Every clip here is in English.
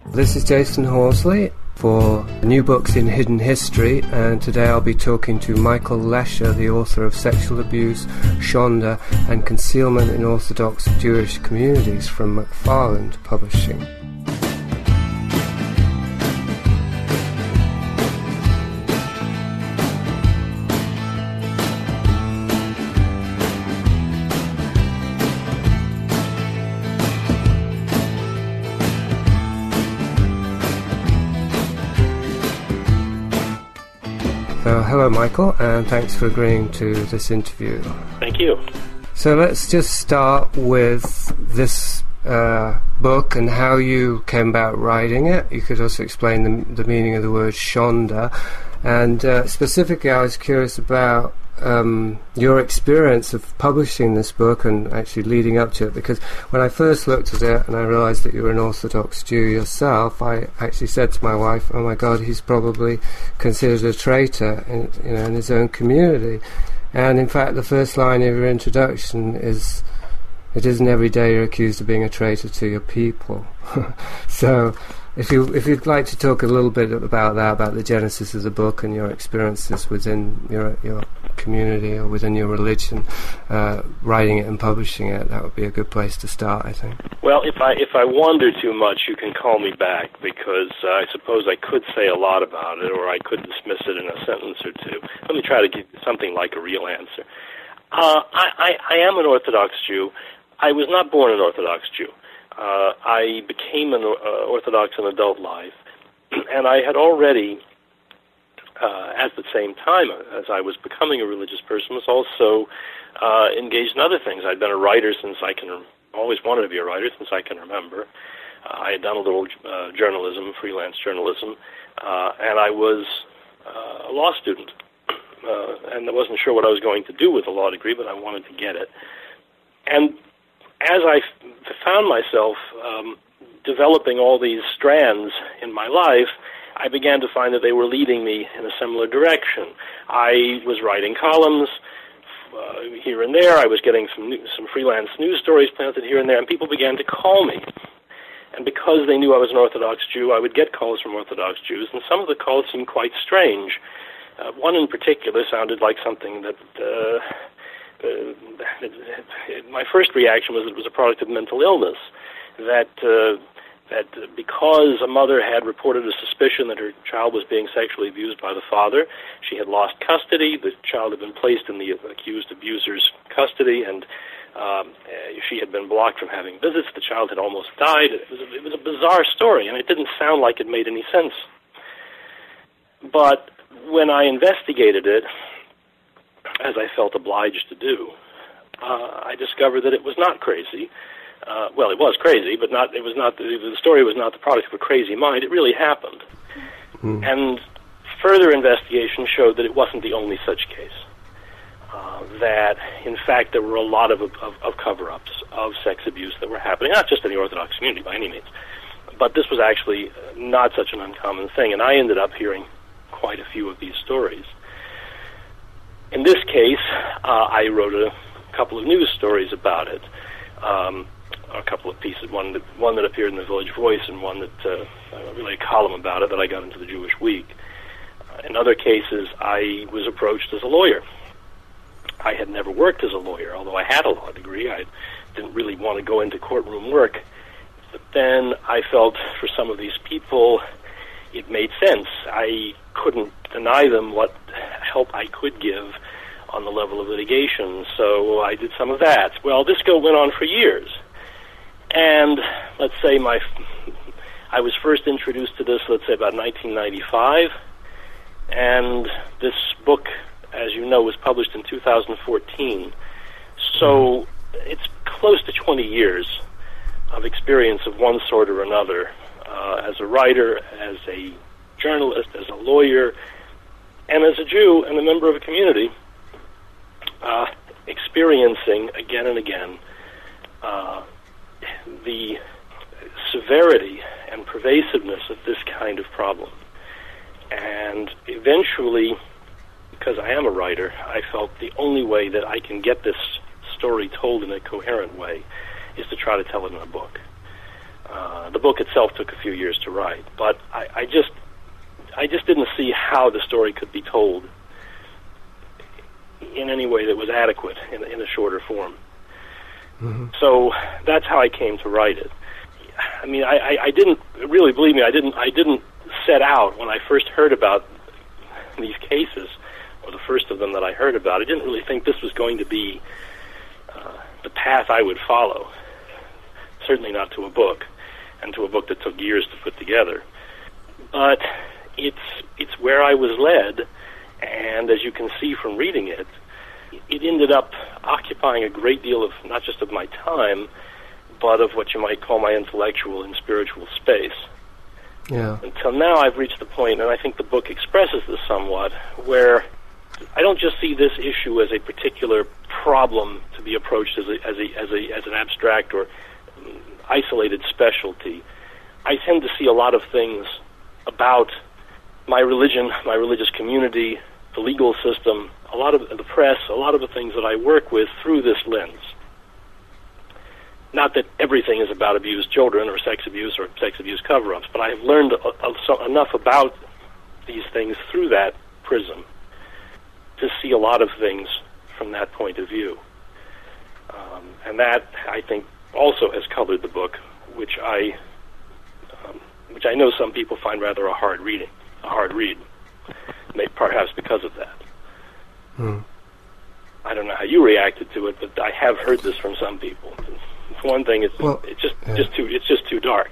This is Jason Horsley for New Books in Hidden History, and today I'll be talking to Michael Lesher, the author of Sexual Abuse, Shonda, and Concealment in Orthodox Jewish Communities from McFarland Publishing. Hello, Michael, and thanks for agreeing to this interview. Thank you. So let's just start with this book and how you came about writing it. You could also explain the meaning of the word Shonda. And specifically, I was curious about your experience of publishing this book and actually leading up to it, because when I first looked at it and I realized that you were an Orthodox Jew yourself, I actually said to my wife, oh my God, he's probably considered a traitor in his own community. And in fact, the first line of your introduction is, it isn't every day you're accused of being a traitor to your people. So if you'd like to talk a little bit about that, about the genesis of the book and your experiences within your community or within your religion, writing it and publishing it, that would be a good place to start, I think. Well, if I wander too much, you can call me back, because I suppose I could say a lot about it, or I could dismiss it in a sentence or two. Let me try to give something like a real answer. I am an Orthodox Jew. I was not born an Orthodox Jew. I became an Orthodox in adult life, and I had already, at the same time as I was becoming a religious person, was also engaged in other things. I'd been a writer since I can, always wanted to be a writer since I can remember. I had done a little journalism, freelance journalism, and I was a law student. And I wasn't sure what I was going to do with a law degree, but I wanted to get it. And as I found myself developing all these strands in my life, I began to find that they were leading me in a similar direction. I was writing columns here and there. I was getting some freelance news stories planted here and there, and people began to call me. And because they knew I was an Orthodox Jew, I would get calls from Orthodox Jews, and some of the calls seemed quite strange. One in particular sounded like something that my first reaction was that it was a product of mental illness, that because a mother had reported a suspicion that her child was being sexually abused by the father, she had lost custody, the child had been placed in the accused abuser's custody, and she had been blocked from having visits, the child had almost died. It was a bizarre story, and it didn't sound like it made any sense. But when I investigated it, as I felt obliged to do, I discovered that it was not crazy. Well, it was crazy, but the story was not the product of a crazy mind. It really happened. And further investigation showed that it wasn't the only such case. That, in fact, there were a lot of cover-ups of sex abuse that were happening, not just in the Orthodox community by any means, but this was actually not such an uncommon thing, and I ended up hearing quite a few of these stories. In this case, I wrote a couple of news stories about it, a couple of pieces, one that appeared in the Village Voice and one that, really a column about it that I got into the Jewish Week. In other cases, I was approached as a lawyer. I had never worked as a lawyer, although I had a law degree. I didn't really want to go into courtroom work. But then I felt for some of these people it made sense. I couldn't deny them what help I could give on the level of litigation, so I did some of that. Well, this went on for years. And let's say I was first introduced to this, let's say, about 1995, and this book, as you know, was published in 2014. So it's close to 20 years of experience of one sort or another, as a writer, as a journalist, as a lawyer, and as a Jew and a member of a community, experiencing again and again the severity and pervasiveness of this kind of problem. And eventually, because I am a writer, I felt the only way that I can get this story told in a coherent way is to try to tell it in a book. The book itself took a few years to write, but I just didn't see how the story could be told in any way that was adequate in a shorter form. Mm-hmm. So that's how I came to write it. I mean, I didn't really, believe me, I didn't set out when I first heard about these cases, or the first of them that I heard about. I didn't really think this was going to be the path I would follow. Certainly not to a book, and to a book that took years to put together. But it's where I was led, and as you can see from reading it, it ended up occupying a great deal of, not just of my time, but of what you might call my intellectual and spiritual space. Yeah. Until now, I've reached the point, and I think the book expresses this somewhat, where I don't just see this issue as a particular problem to be approached as an abstract or isolated specialty. I tend to see a lot of things about my religion, my religious community, the legal system, a lot of the press, a lot of the things that I work with through this lens. Not that everything is about abused children or sex abuse cover-ups, but I have learned enough about these things through that prism to see a lot of things from that point of view. And that, I think, also has colored the book, which I know some people find rather a hard read, maybe perhaps because of that. I don't know how you reacted to it, but I have heard this from some people. For one thing, it's just too dark.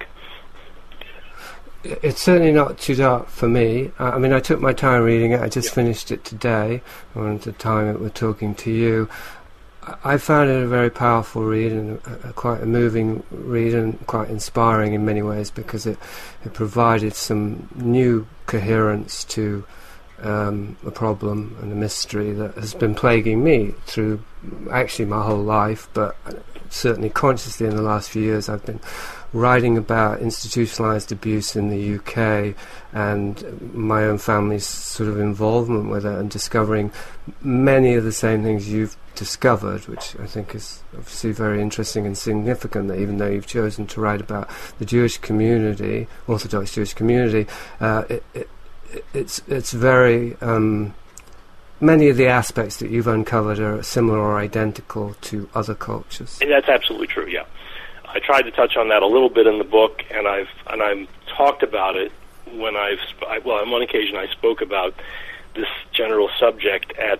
It's certainly not too dark for me. I mean, I took my time reading it. I just finished it today, around the time that we're talking to you. I found it a very powerful read, and quite a moving read, and quite inspiring in many ways, because it provided some new coherence to a problem and a mystery that has been plaguing me through actually my whole life, but certainly consciously in the last few years. I've been writing about institutionalized abuse in the UK and my own family's sort of involvement with it, and discovering many of the same things you've discovered, which I think is obviously very interesting and significant, that even though you've chosen to write about the Jewish community, Orthodox Jewish community, it's very many of the aspects that you've uncovered are similar or identical to other cultures. And that's absolutely true. Yeah, I tried to touch on that a little bit in the book, and I've talked about it when on one occasion I spoke about this general subject at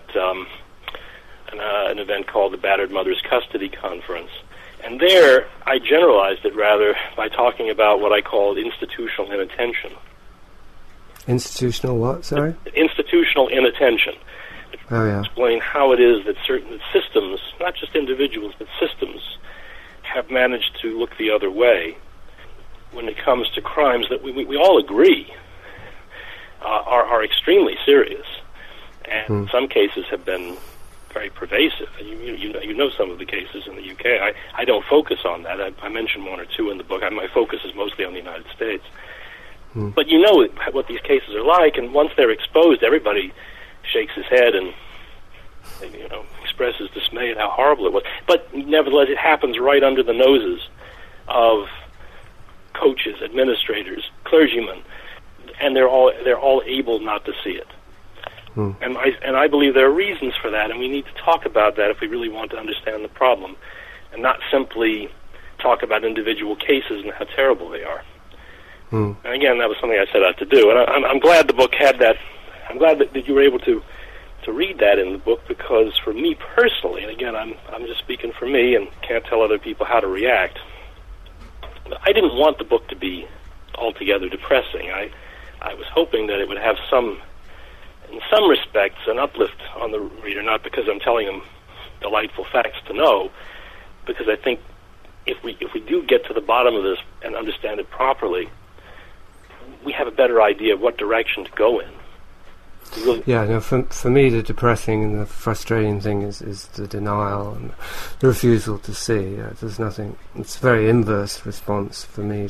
an event called the Battered Mother's Custody Conference. And there, I generalized it rather by talking about what I called institutional inattention. Institutional what, sorry? Institutional inattention. Oh, yeah. Explain how it is that certain systems, not just individuals, but systems, have managed to look the other way when it comes to crimes that we all agree are extremely serious, and in some cases have been very pervasive. And you know some of the cases in the UK. I don't focus on that. I mentioned one or two in the book. My focus is mostly on the United States. But you know what these cases are like, and once they're exposed, everybody shakes his head and expresses dismay at how horrible it was. But nevertheless, it happens right under the noses of coaches, administrators, clergymen, and they're all able not to see it. And I believe there are reasons for that, and we need to talk about that if we really want to understand the problem, and not simply talk about individual cases and how terrible they are. And again, that was something I set out to do, and I'm glad the book had that. I'm glad that you were able to read that in the book, because for me personally, and again, I'm just speaking for me and can't tell other people how to react, I didn't want the book to be altogether depressing. I was hoping that it would have in some respects, an uplift on the reader, not because I'm telling them delightful facts to know, because I think if we do get to the bottom of this and understand it properly, we have a better idea of what direction to go in. Really. Yeah, no, for me the depressing and the frustrating thing is the denial and the refusal to see. There's nothing. It's a very inverse response for me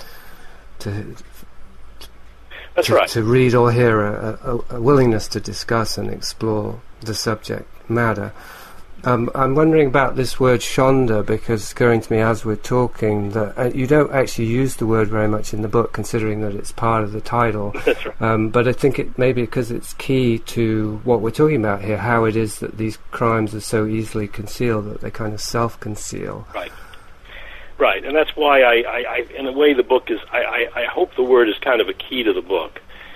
to read or hear a willingness to discuss and explore the subject matter, I'm wondering about this word shonda, because it's occurring to me as we're talking that you don't actually use the word very much in the book, considering that it's part of the title. That's right. But I think it maybe because it's key to what we're talking about here, how it is that these crimes are so easily concealed, that they kind of self-conceal. Right. Right, and that's why I in a way, the book is, I hope the word is kind of a key to the book.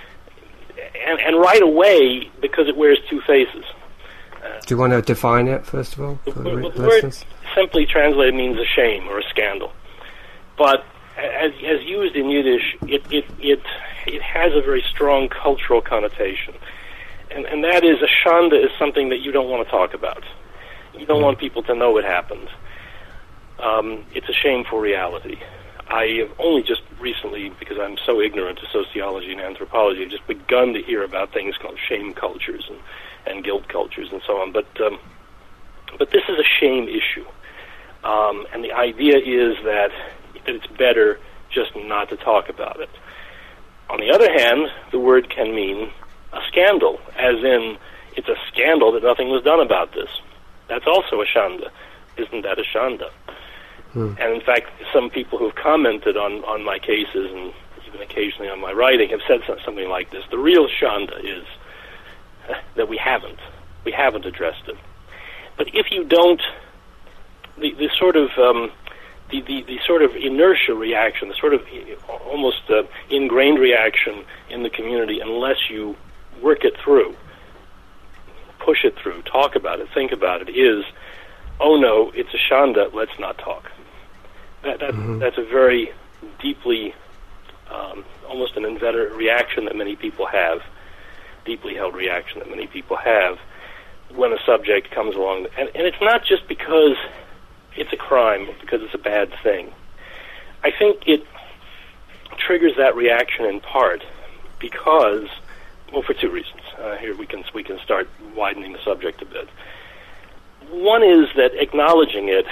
And right away, because it wears two faces. Do you want to define it, first of all? The word simply translated means a shame or a scandal. But as used in Yiddish, it has a very strong cultural connotation. And that is, a shanda is something that you don't want to talk about. You don't want people to know it happened. It's a shameful reality. I have only just recently, because I'm so ignorant to sociology and anthropology, I've just begun to hear about things called shame cultures and guilt cultures and so on. But this is a shame issue, and the idea is that it's better just not to talk about it. On the other hand, the word can mean a scandal, as in it's a scandal that nothing was done about this. That's also a shanda. Isn't that a shanda? And in fact, some people who've commented on my cases and even occasionally on my writing have said something like this: the real shanda is that we haven't addressed it. But if you don't, the sort of the sort of inertia reaction, the sort of almost ingrained reaction in the community, unless you work it through, push it through, talk about it, think about it, is, oh no, it's a shanda, let's not talk. That's a very deeply, almost an inveterate reaction that many people have, deeply held reaction that many people have when a subject comes along. And it's not just because it's a crime, because it's a bad thing. I think it triggers that reaction in part because, well, for two reasons. Here we can start widening the subject a bit. One is that acknowledging it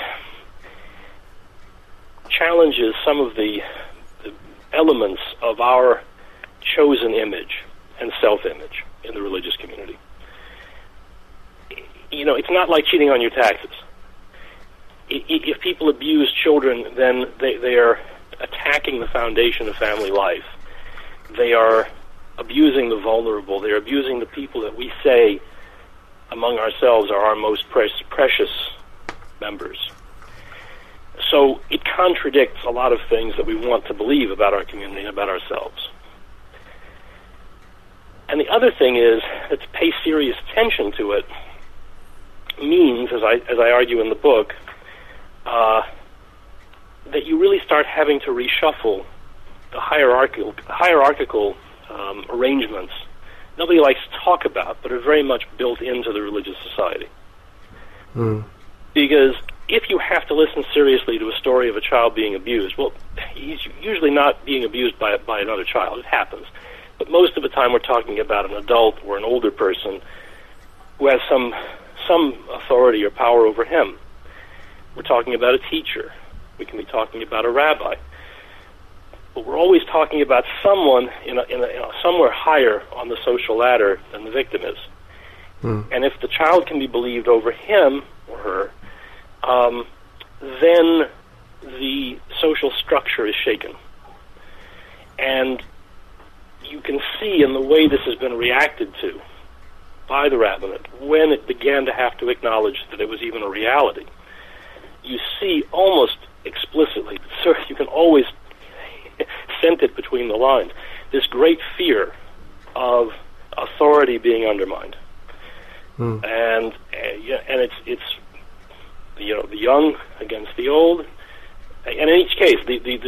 challenges some of the elements of our chosen image and self-image in the religious community. You know, it's not like cheating on your taxes. If people abuse children, then they are attacking the foundation of family life. They are abusing the vulnerable. They're abusing the people that we say among ourselves are our most precious members. So it contradicts a lot of things that we want to believe about our community and about ourselves. And the other thing is that to pay serious attention to it means, as I argue in the book, that you really start having to reshuffle the hierarchical arrangements nobody likes to talk about, but are very much built into the religious society. Because if you have to listen seriously to a story of a child being abused, well, he's usually not being abused by another child. It happens. But most of the time we're talking about an adult or an older person who has some authority or power over him. We're talking about a teacher. We can be talking about a rabbi. But we're always talking about someone in somewhere higher on the social ladder than the victim is. And if the child can be believed over him or her, then the social structure is shaken. And you can see in the way this has been reacted to by the rabbinate, when it began to have to acknowledge that it was even a reality, you see almost explicitly, you can always sense it between the lines, this great fear of authority being undermined. And it's you know, the young against the old, and in each case,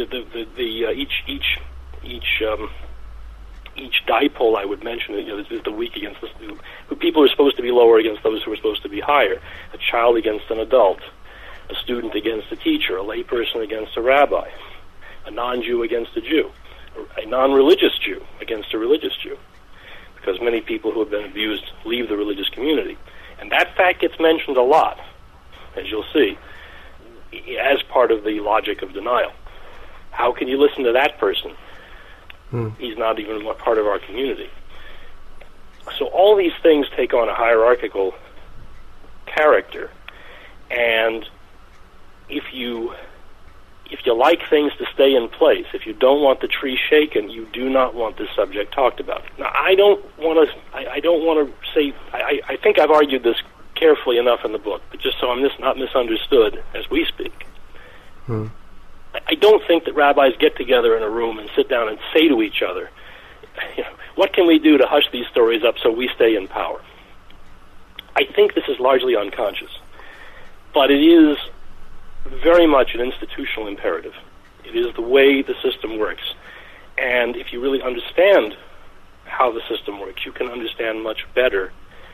each dipole I would mention, you know, is the weak against the people who are supposed to be lower against those who are supposed to be higher. A child against an adult, a student against a teacher, a layperson against a rabbi, a non-Jew against a Jew, a non-religious Jew against a religious Jew, because many people who have been abused leave the religious community. And that fact gets mentioned a lot, as you'll see, as part of the logic of denial. How can you listen to that person? He's not even part of our community. So all these things take on a hierarchical character, And if you like things to stay in place, if you don't want the tree shaken, you do not want this subject talked about. Now, I don't want to say. I think I've argued this carefully enough in the book, but just so I'm not misunderstood as we speak. I don't think that rabbis get together in a room and sit down and say to each other, what can we do to hush these stories up so we stay in power? I think this is largely unconscious, but it is very much an institutional imperative. It is the way the system works. And if you really understand how the system works, you can understand much better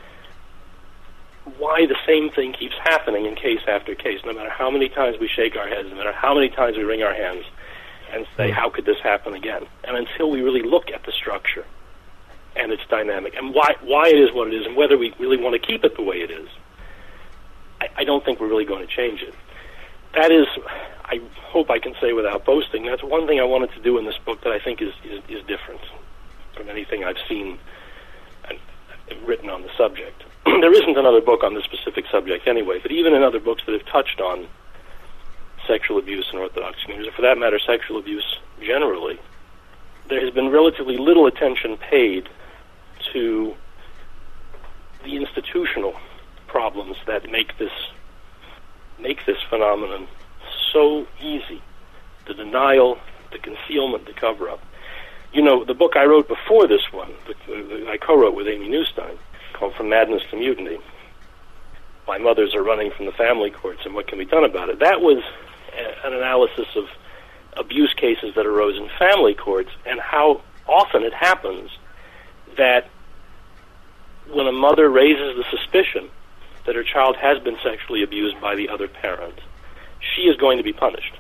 why the same thing keeps happening in case after case, no matter how many times we shake our heads, no matter how many times we wring our hands and say, how could this happen again? And until we really look at the structure and its dynamic and why it is what it is and whether we really want to keep it the way it is, I don't think we're really going to change it. That is, I hope I can say without boasting, that's one thing I wanted to do in this book that I think is different from anything I've seen and written on the subject. There isn't another book on this specific subject anyway, but even in other books that have touched on sexual abuse in Orthodox communities, or for that matter, sexual abuse generally, there has been relatively little attention paid to the institutional problems that make this phenomenon so easy. The denial, the concealment, the cover-up. The book I wrote before this one, I co-wrote with Amy Newstein, called From Madness to Mutiny, Why Mothers Are Running from the Family Courts and What Can Be Done About It. That was an analysis of abuse cases that arose in family courts and how often it happens that when a mother raises the suspicion that her child has been sexually abused by the other parent, she is going to be punished.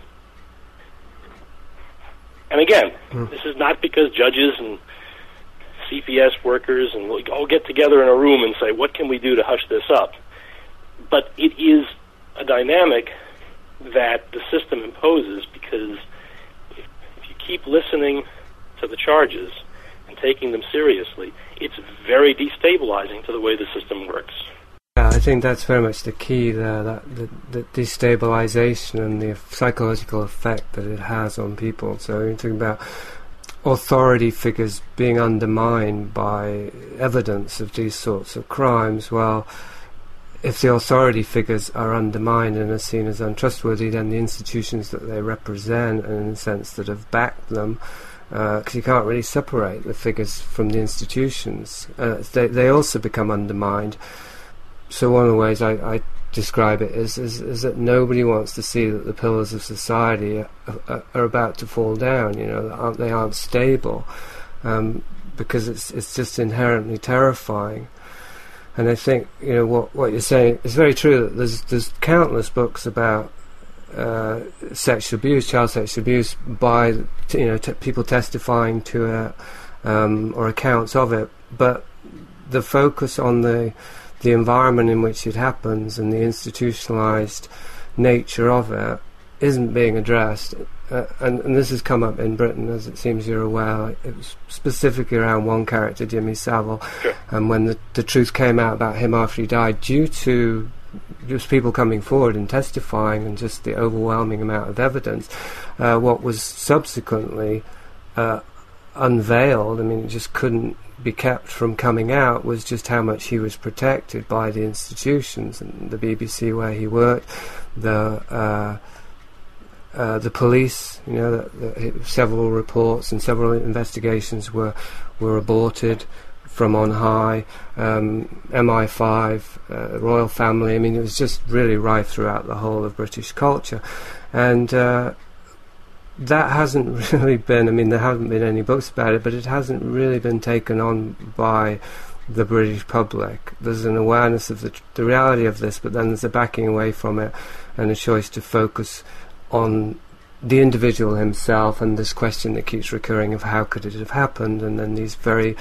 And again, this is not because judges and CPS workers and we'll all get together in a room and say, what can we do to hush this up? But it is a dynamic that the system imposes because if you keep listening to the charges and taking them seriously, it's very destabilizing to the way the system works. Yeah, I think that's very much the key there, the destabilization and the psychological effect that it has on people. So you're talking about authority figures being undermined by evidence of these sorts of crimes. Well, if the authority figures are undermined and are seen as untrustworthy, then the institutions that they represent, and in the sense that have backed them, because you can't really separate the figures from the institutions, they also become undermined. So one of the ways I describe it is that nobody wants to see that the pillars of society are about to fall down. They aren't stable, because it's just inherently terrifying. And I think what you're saying is very true. That there's countless books about sexual abuse, child sexual abuse, by people testifying to it or accounts of it, but the focus on the environment in which it happens and the institutionalized nature of it isn't being addressed. And this has come up in Britain, as it seems you're aware. It was specifically around one character, Jimmy Savile, sure. And when the truth came out about him after he died, due to just people coming forward and testifying and just the overwhelming amount of evidence, what was subsequently unveiled, it just couldn't be kept from coming out, was just how much he was protected by the institutions and the BBC where he worked, the police. Several reports and several investigations were aborted from on high. MI5, royal family. It was just really rife throughout the whole of British culture, and that hasn't really been, there haven't been any books about it, but it hasn't really been taken on by the British public. There's an awareness of the reality of this, but then there's a backing away from it and a choice to focus on the individual himself and this question that keeps recurring of how could it have happened, and then these very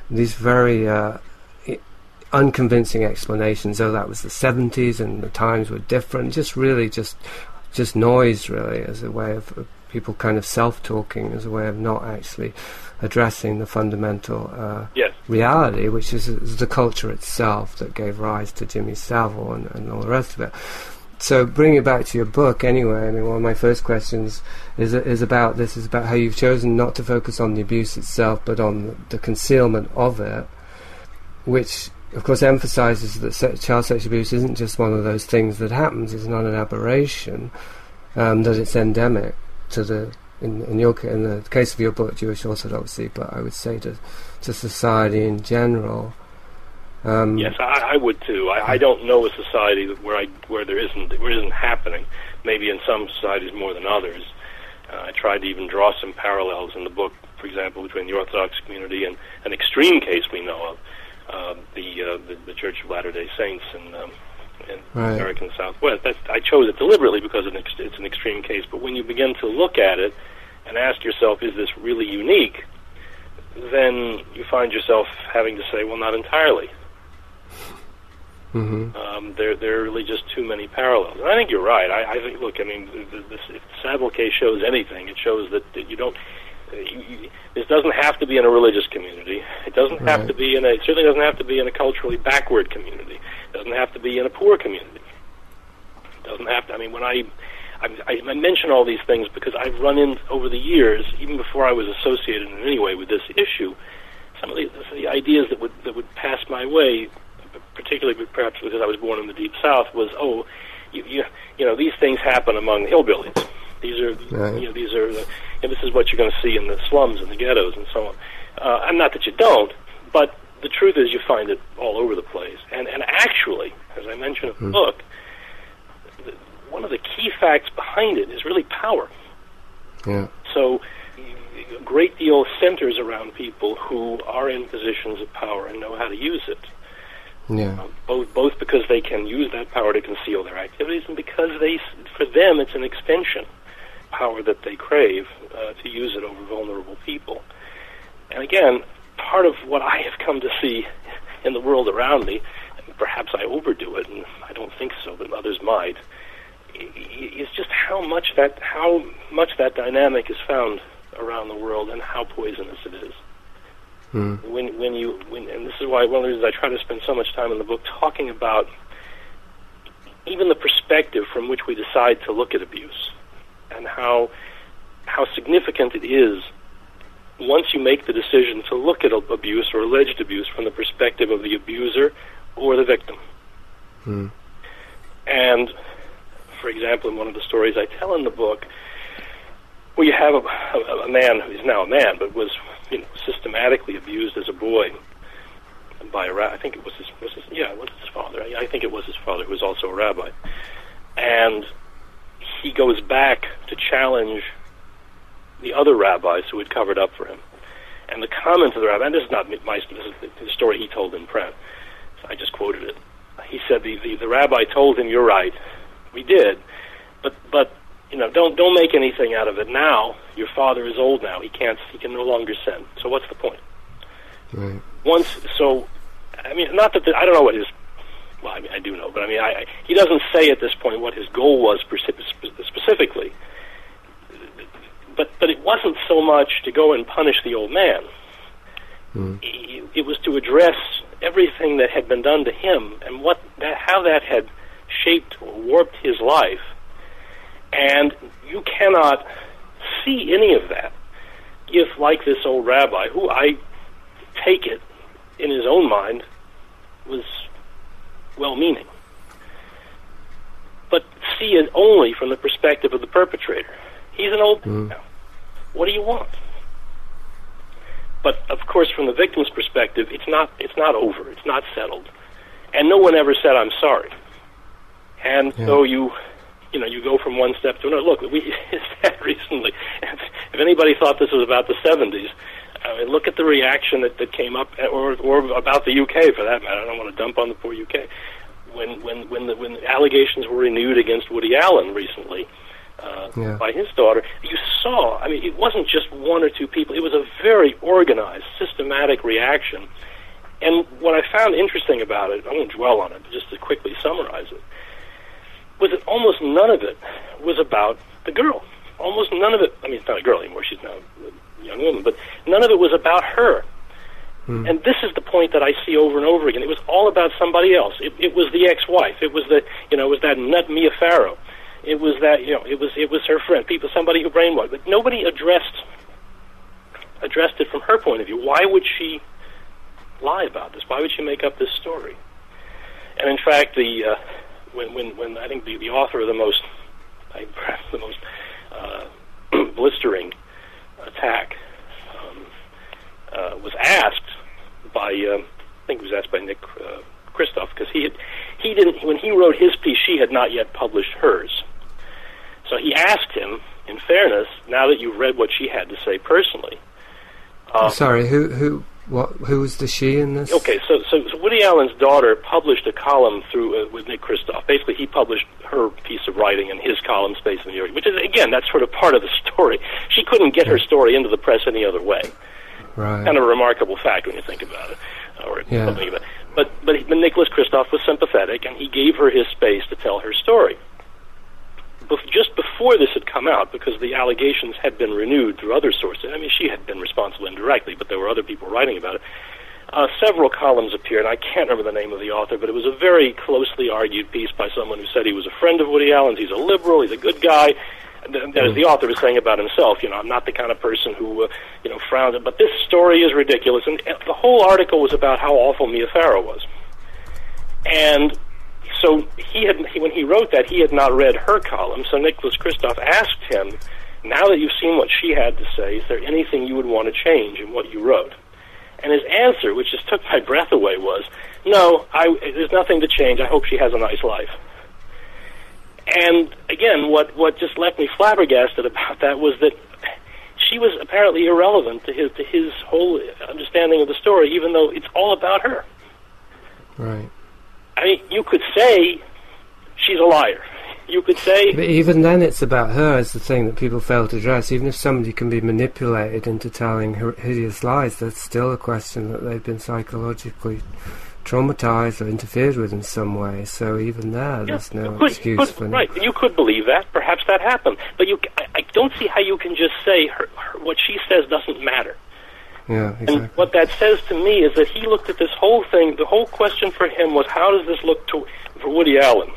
unconvincing explanations. Oh, that was the 70s and the times were different. Just noise, really, as a way of people kind of self-talking, as a way of not actually addressing the fundamental reality, which is the culture itself that gave rise to Jimmy Savile and all the rest of it. So bringing it back to your book anyway, I mean, one of my first questions is about this, is about how you've chosen not to focus on the abuse itself, but on the concealment of it, which, of course, emphasises that child sexual abuse isn't just one of those things that happens, it's not an aberration, that it's endemic to the, in the case of your book, Jewish orthodoxy, but I would say to society in general. Yes, I would too. I don't know a society where it isn't happening. Maybe in some societies more than others. I tried to even draw some parallels in the book, for example, between the Orthodox community and an extreme case we know of, the Church of Latter-day Saints in right. American Southwest. I chose it deliberately because it's an extreme case. But when you begin to look at it and ask yourself, is this really unique? Then you find yourself having to say, well, not entirely. Mm-hmm. There are really just too many parallels. And I think you're right. I think, look, I mean, if the Saville case shows anything, it shows that you don't, this doesn't have to be in a religious community. It doesn't right. have to be it certainly doesn't have to be in a culturally backward community. It doesn't have to be in a poor community. It doesn't have to, I mean, when I mention all these things because I've run in, over the years, even before I was associated in any way with this issue, some of the ideas that would pass my way, particularly perhaps because I was born in the Deep South, was, you know, these things happen among the hillbillies. These are, right. This is what you're going to see in the slums and the ghettos and so on. And not that you don't, but the truth is you find it all over the place. And actually, as I mentioned in the book, one of the key facts behind it is really power. Yeah. So a great deal centers around people who are in positions of power and know how to use it. Yeah. Both because they can use that power to conceal their activities, and because for them it's an extension power that they crave to use it over vulnerable people. And again, part of what I have come to see in the world around me, and perhaps I overdo it, and I don't think so, but others might, is just how much that dynamic is found around the world and how poisonous it is. And this is why one of the reasons I try to spend so much time in the book talking about even the perspective from which we decide to look at abuse, and how significant it is once you make the decision to look at abuse or alleged abuse from the perspective of the abuser or the victim. And, for example, in one of the stories I tell in the book, where you have a man who is now a man, but was systematically abused as a boy by I think it was his father. I think it was his father, who was also a rabbi. And he goes back to challenge the other rabbis who had covered up for him. And the comment of the rabbi, and this is not this is the story he told in print, so I just quoted it. He said the rabbi told him, "You're right, we did, but don't make anything out of it now. Your father is old now. He can no longer send. So what's the point?" Right. I mean, not that I don't know what his. Well, I mean, I do know, but I mean, he doesn't say at this point what his goal was specifically. But it wasn't so much to go and punish the old man. It was to address everything that had been done to him and how that had shaped or warped his life. And you cannot see any of that if, like this old rabbi, who I take it in his own mind was well-meaning, but see it only from the perspective of the perpetrator. He's an old man now. What do you want? But of course, from the victim's perspective, it's not over. It's not settled, and no one ever said, "I'm sorry." And so you go from one step to another. Look, we said recently, if anybody thought this was about the 70s, look at the reaction that came up, or about the UK for that matter. I don't want to dump on the poor UK. When the allegations were renewed against Woody Allen recently by his daughter, you saw, I mean, it wasn't just one or two people. It was a very organized, systematic reaction. And what I found interesting about it, I won't dwell on it, but just to quickly summarize it, was that almost none of it was about the girl. Almost none of it, I mean, it's not a girl anymore, she's now a young woman, but none of it was about her. And this is the point that I see over and over again. It was all about somebody else. It was the ex-wife. It was it was that nut Mia Farrow. It was that, it was her friend, somebody who brainwashed. But nobody addressed it from her point of view. Why would she lie about this? Why would she make up this story? And in fact, when I think the author of perhaps the most blistering attack was asked by I think it was asked by Nick Kristof, because he didn't, when he wrote his piece, she had not yet published hers. So he asked him, in fairness, now that you've read what she had to say personally. Sorry, who was the she in this? Okay, so Woody Allen's daughter published a column through with Nick Kristof. Basically, he published her piece of writing in his column, Space in New York, which is, again, that's sort of part of the story. She couldn't get her story into the press any other way. Right. Kind of a remarkable fact when you think about it, or something about it. But Nicholas Kristof was sympathetic, and he gave her his space to tell her story. Just before this had come out, because the allegations had been renewed through other sources, I mean, she had been responsible indirectly, but there were other people writing about it, several columns appeared. I can't remember the name of the author, but it was a very closely argued piece by someone who said he was a friend of Woody Allen's, he's a liberal, he's a good guy. As the author was saying about himself, I'm not the kind of person who, frowns, but this story is ridiculous. And the whole article was about how awful Mia Farrow was. And so when he wrote that, he had not read her column, so Nicholas Kristof asked him, now that you've seen what she had to say, is there anything you would want to change in what you wrote? And his answer, which just took my breath away, was, no, there's nothing to change. I hope she has a nice life. And again, what just left me flabbergasted about that was that she was apparently irrelevant to his whole understanding of the story, even though it's all about her. Right. I mean, you could say she's a liar. You could say... But even then it's about her as the thing that people fail to address. Even if somebody can be manipulated into telling hideous lies, that's still a question that they've been psychologically traumatized or interfered with in some way. So even there's no excuse for... Right, you could believe that. Perhaps that happened. But I don't see how you can just say what she says doesn't matter. Yeah, exactly. And what that says to me is that he looked at this whole thing, the whole question for him was, how does this look for Woody Allen?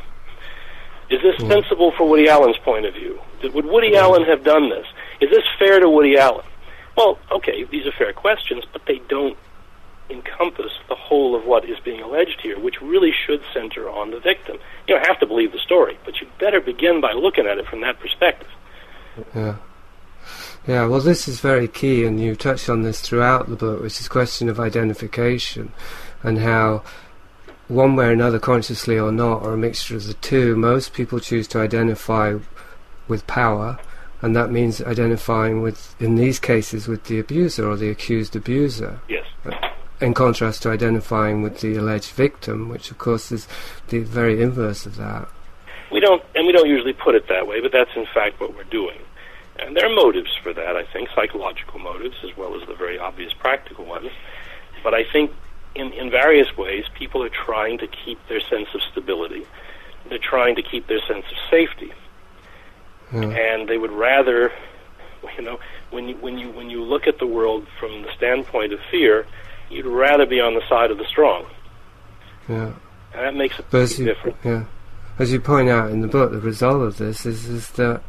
Is this sensible for Woody Allen's point of view? Would Woody Allen have done this? Is this fair to Woody Allen? Well, okay, these are fair questions, but they don't encompass the whole of what is being alleged here, which really should center on the victim. You don't have to believe the story, but you better begin by looking at it from that perspective. Yeah. Yeah, well, this is very key, and you touched on this throughout the book, which is the question of identification, and how, one way or another, consciously or not, or a mixture of the two, most people choose to identify with power, and that means identifying with, in these cases, with the abuser or the accused abuser. Yes. In contrast to identifying with the alleged victim, which of course is the very inverse of that. We don't usually put it that way, but that's in fact what we're doing. And there are motives for that, I think, psychological motives as well as the very obvious practical ones. But I think in various ways, people are trying to keep their sense of stability. They're trying to keep their sense of safety. Yeah. And they would rather, when you look at the world from the standpoint of fear, you'd rather be on the side of the strong. Yeah. And that makes it different. Yeah. As you point out in the book, the result of this is that,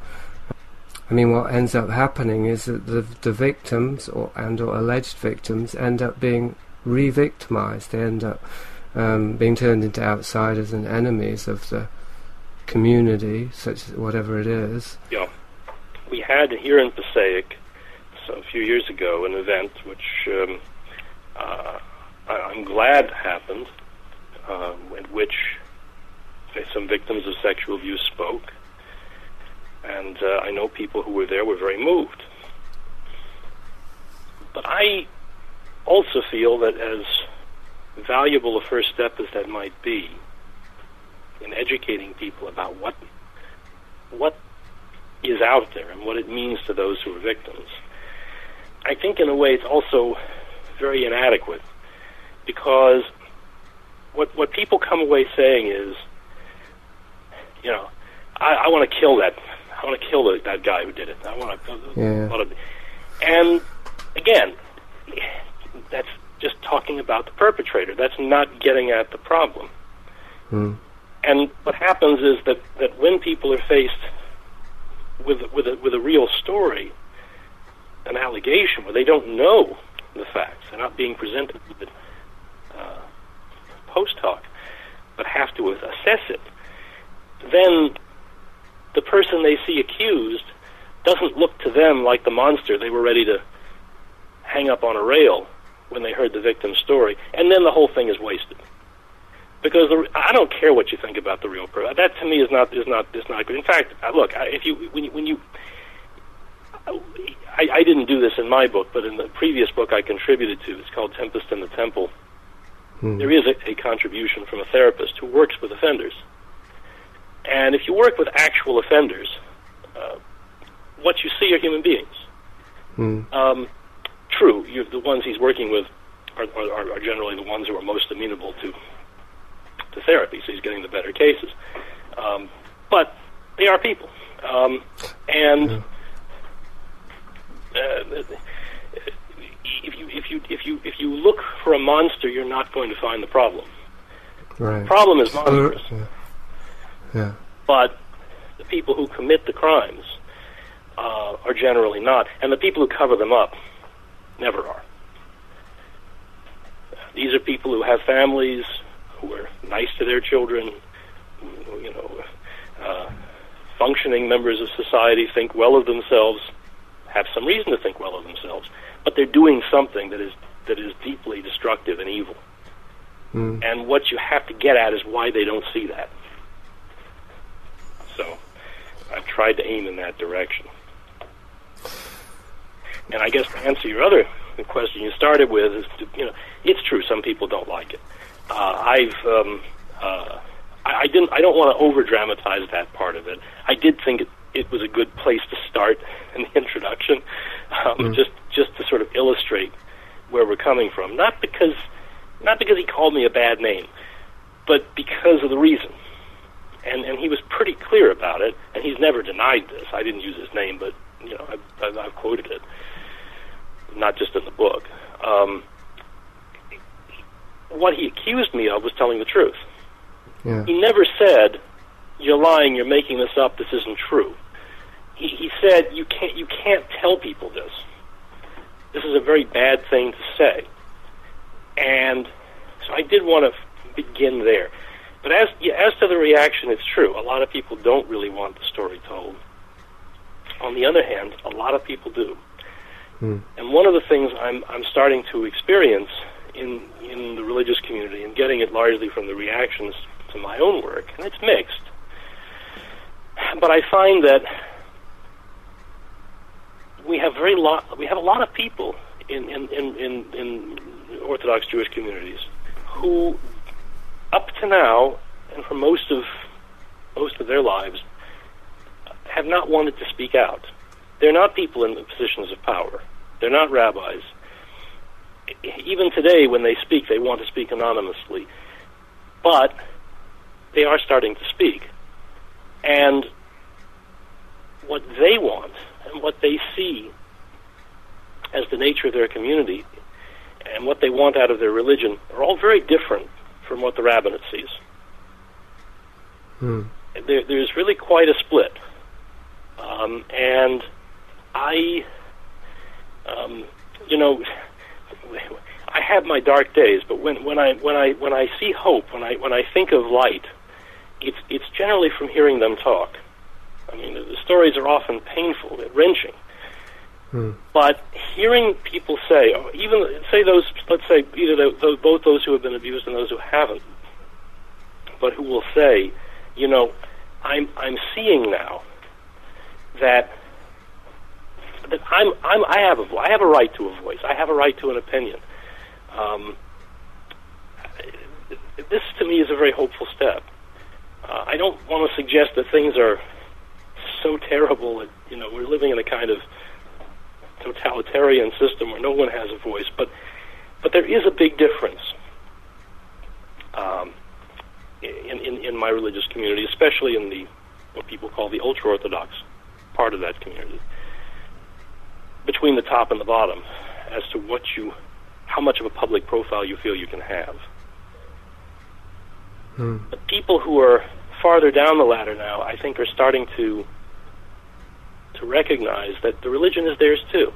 what ends up happening is that the victims or alleged victims end up being re-victimized. They end up being turned into outsiders and enemies of the community, such as whatever it is. Yeah. We had here in Passaic, a few years ago, an event which I'm glad happened, in which some victims of sexual abuse spoke. And I know people who were there were very moved. But I also feel that as valuable a first step as that might be in educating people about what is out there and what it means to those who are victims, I think in a way it's also very inadequate, because what people come away saying is, I want to kill that. I want to kill that guy who did it. I want to. Yeah. And again, just talking about the perpetrator. That's not getting at the problem. Mm. And what happens is that when people are faced with a real story, an allegation where they don't know the facts, they're not being presented with it post hoc, but have to assess it, then the person they see accused doesn't look to them like the monster they were ready to hang up on a rail when they heard the victim's story, and then the whole thing is wasted. Because I don't care what you think about the real person. That to me is not good. In fact, look, I didn't do this in my book, but in the previous book I contributed to, it's called Tempest in the Temple. There is a contribution from a therapist who works with offenders. And if you work with actual offenders, what you see are human beings. True, the ones he's working with are generally the ones who are most amenable to therapy, so he's getting the better cases. But they are people. If you look for a monster, you're not going to find the problem. Right. The problem is monstrous. Yeah. But the people who commit the crimes are generally not, and the people who cover them up never are. These are people who have families, who are nice to their children, functioning members of society, think well of themselves, have some reason to think well of themselves, but they're doing something that is deeply destructive and evil. And what you have to get at is why they don't see that. So I've tried to aim in that direction. And I guess to answer your other question you started with is, it's true, some people don't like it. I don't want to over-dramatize that part of it. I did think it was a good place to start in the introduction, just to sort of illustrate where we're coming from. Not because he called me a bad name, but because of the reason. And he was pretty clear about it, and he's never denied this. I didn't use his name, but I've quoted it, not just in the book. What he accused me of was telling the truth. Yeah. He never said, "You're lying. You're making this up. This isn't true." He said, "You can't tell people this. This is a very bad thing to say." And so I did want to begin there. But as to the reaction, it's true. A lot of people don't really want the story told. On the other hand, a lot of people do. And one of the things I'm starting to experience in the religious community, and getting it largely from the reactions to my own work, and it's mixed, but I find that we have a lot of people in Orthodox Jewish communities who, up to now, and for most of their lives, have not wanted to speak out. They're not people in the positions of power. They're not rabbis. Even today, when they speak, they want to speak anonymously. But they are starting to speak. And what they want and what they see as the nature of their community and what they want out of their religion are all very different from what the rabbinate sees. There's really quite a split. And I have my dark days, but when I see hope, when I think of light, it's generally from hearing them talk. I mean, the stories are often painful, wrenching. But hearing people say, or even say those, let's say either both those who have been abused and those who haven't, but who will say, I'm seeing now that I have a right to a voice. I have a right to an opinion. This to me is a very hopeful step. I don't want to suggest that things are so terrible that we're living in a kind of totalitarian system where no one has a voice, but there is a big difference in my religious community, especially in what people call the ultra-Orthodox part of that community, between the top and the bottom, as to what you how much of a public profile you feel you can have. But people who are farther down the ladder now, I think, are starting to recognize that the religion is theirs too.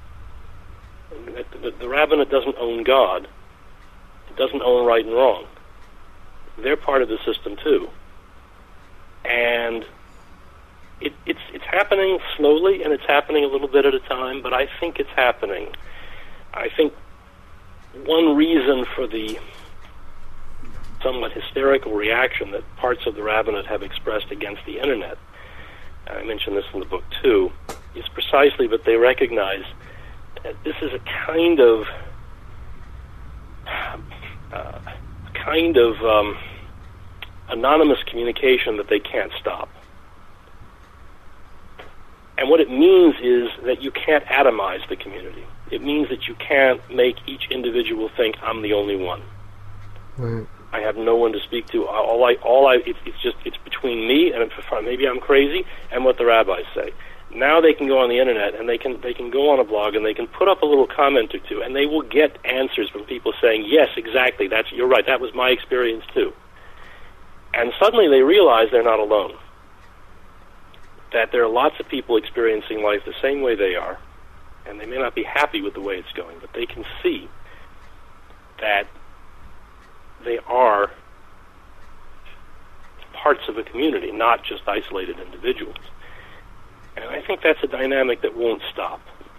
That the rabbinate doesn't own God. It doesn't own right and wrong. They're part of the system too. And it's happening slowly, and it's happening a little bit at a time, but I think it's happening. I think one reason for the somewhat hysterical reaction that parts of the rabbinate have expressed against the internet, I mentioned this in the book too, is precisely that they recognize that this is a kind of anonymous communication that they can't stop. And what it means is that you can't atomize the community. It means that you can't make each individual think, I'm the only one. Right. I have no one to speak to. It's between me, and maybe I'm crazy, and what the rabbis say. Now they can go on the internet, and they can go on a blog, and they can put up a little comment or two, and they will get answers from people saying, yes, exactly, you're right, that was my experience too. And suddenly they realize they're not alone. That there are lots of people experiencing life the same way they are, and they may not be happy with the way it's going, but they can see that they are parts of a community, not just isolated individuals. And I think that's a dynamic that won't stop.